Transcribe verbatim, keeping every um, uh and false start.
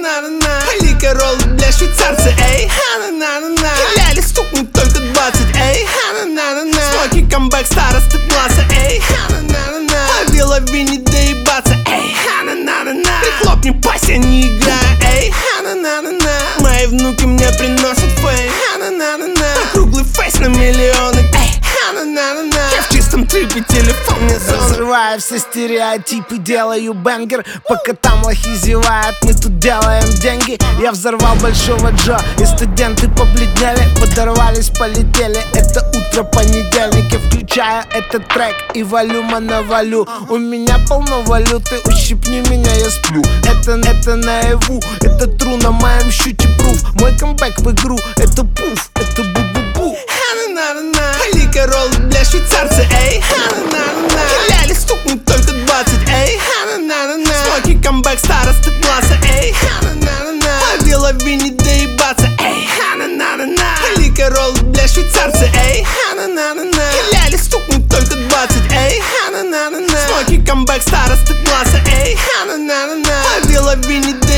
ха-на-на-на. Ликерол для швейцарца, эй, ха-на-на-на. Ляли стукнут только двадцать, эй, ха-на-на-на. Смоки камбэк старосты класса, эй, ха-на-на-на. Ловила Винни доебаться, эй, ха-на-на-на. Прихлопни пасть, я не играю, эй, ха-на-на-на. Мои внуки мне приносят фейм, ха-на-на-на. Круглый фейс на миллионы, эй, ха-на-на-на. Я в чистом трипе, телефон мне зон. Разрываю все стереотипы, делаю бенгер. Пока там лохи зевают, мы тут делаем деньги. Я взорвал Большого Джо, и студенты побледнели, подорвались, полетели. Это утро понедельника, включаю этот трек и валюма навалю. У меня полно валюты, ущипни меня, я сплю. Это, это наяву, это тру на моем щуте пруф. Мой камбэк в игру, это пуф, это бу-бу-бу. Ха-на-на-на. Ликерол для швейцарца, эй, ха-на-на-на. Ляли стукнут только двадцать, эй, ха-на-на-на. Смоки камбэк старосты класса, эй, ха-на-на-на. Ловила Винни доебаться, эй, ха-на-на-на. Ликерол для швейцарца, эй, ха-на-на-на. Ляли стукнут только двадцать, эй, ха-на-на-на. Смоки камбэк старосты класса, эй, ха-на-на-на. Ловила Винни доебаться.